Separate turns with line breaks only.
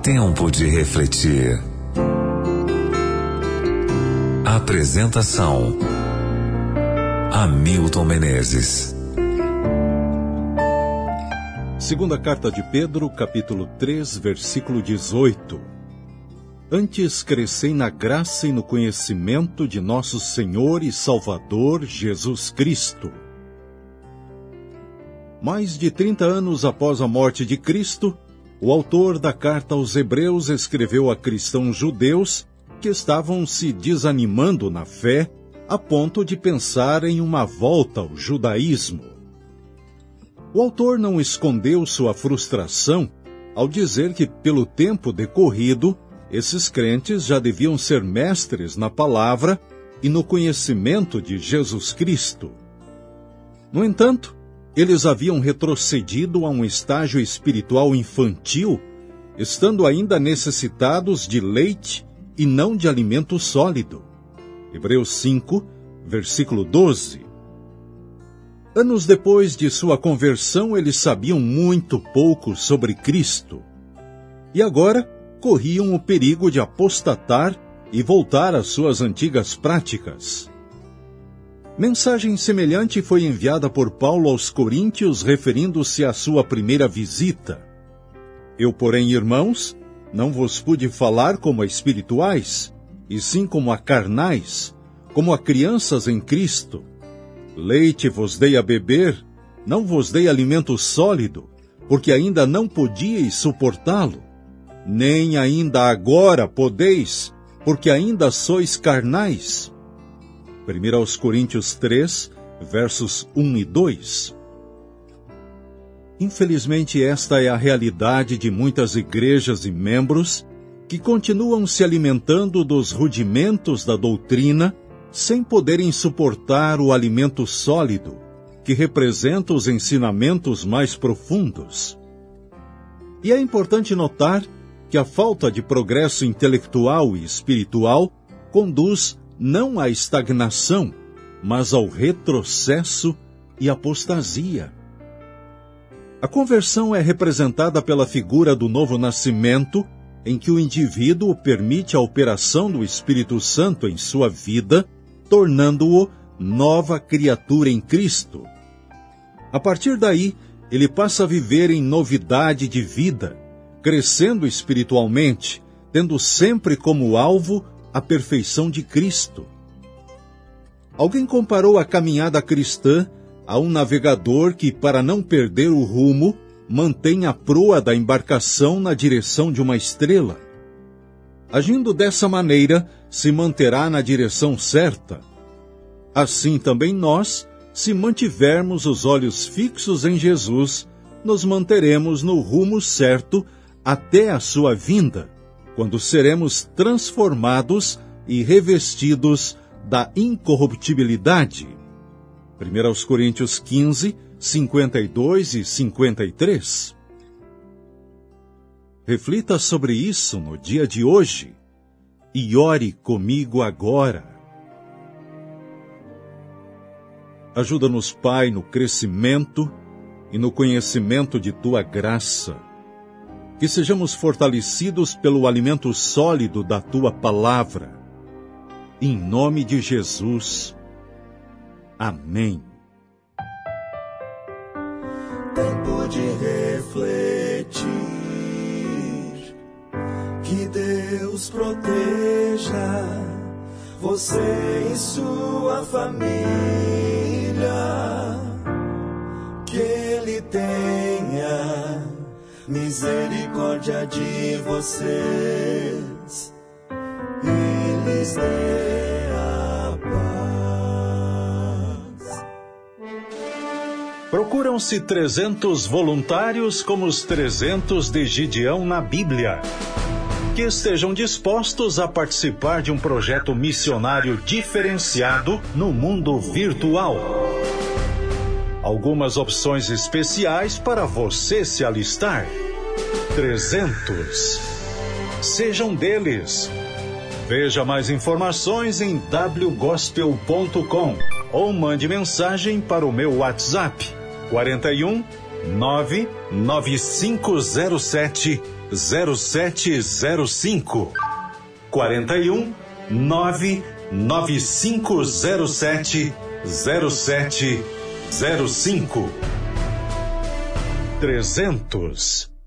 Tempo de refletir. Apresentação: Hamilton Menezes.
Segunda carta de Pedro, capítulo 3, versículo 18. Antes crescei na graça e no conhecimento de nosso Senhor e Salvador Jesus Cristo. Mais de 30 anos após a morte de Cristo, o autor da carta aos Hebreus escreveu a cristãos judeus que estavam se desanimando na fé a ponto de pensar em uma volta ao judaísmo. O autor não escondeu sua frustração ao dizer que, pelo tempo decorrido, esses crentes já deviam ser mestres na palavra e no conhecimento de Jesus Cristo. No entanto, eles haviam retrocedido a um estágio espiritual infantil, estando ainda necessitados de leite e não de alimento sólido. Hebreus 5, versículo 12. Anos depois de sua conversão, eles sabiam muito pouco sobre Cristo. E agora corriam o perigo de apostatar e voltar às suas antigas práticas. Mensagem semelhante foi enviada por Paulo aos Coríntios, referindo-se à sua primeira visita. Eu, porém, irmãos, não vos pude falar como a espirituais, e sim como a carnais, como a crianças em Cristo. Leite vos dei a beber, não vos dei alimento sólido, porque ainda não podíeis suportá-lo. Nem ainda agora podeis, porque ainda sois carnais. 1 Coríntios 3, versos 1 e 2. Infelizmente, esta é a realidade de muitas igrejas e membros que continuam se alimentando dos rudimentos da doutrina sem poderem suportar o alimento sólido, que representa os ensinamentos mais profundos. E é importante notar que a falta de progresso intelectual e espiritual conduz não à estagnação, mas ao retrocesso e apostasia. A conversão é representada pela figura do novo nascimento, em que o indivíduo permite a operação do Espírito Santo em sua vida, tornando-o nova criatura em Cristo. A partir daí, ele passa a viver em novidade de vida, crescendo espiritualmente, tendo sempre como alvo a perfeição de Cristo. Alguém comparou a caminhada cristã a um navegador que, para não perder o rumo, mantém a proa da embarcação na direção de uma estrela. Agindo dessa maneira, se manterá na direção certa. Assim também nós, se mantivermos os olhos fixos em Jesus, nos manteremos no rumo certo até a sua vinda, quando seremos transformados e revestidos da incorruptibilidade. 1 Coríntios 15, 52 e 53. Reflita sobre isso no dia de hoje e ore comigo agora. Ajuda-nos, Pai, no crescimento e no conhecimento de Tua graça. Que sejamos fortalecidos pelo alimento sólido da Tua palavra. Em nome de Jesus. Amém.
Tempo de refletir. Que Deus proteja você e sua família. Que Ele tenha misericórdia de vocês e lhes dê a paz.
Procuram-se 300 voluntários como os 300 de Gideão na Bíblia, que estejam dispostos a participar de um projeto missionário diferenciado no mundo virtual. Algumas opções especiais para você se alistar. 300. Sejam deles. Veja mais informações em wgospel.com ou mande mensagem para o meu WhatsApp 41 99507-0705. 99507-0705. 300.